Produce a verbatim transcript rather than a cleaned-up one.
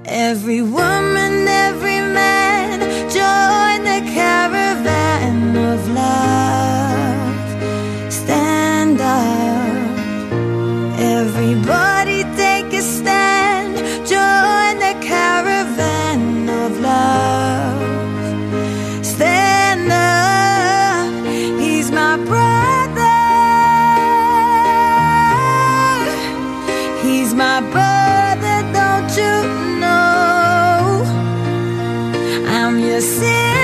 Every woman, every man, join the caravan of love. Stand up, everybody take a stand. Join the caravan of love. Stand up, he's my brother. He's my brother, don't you know? I'm your sister.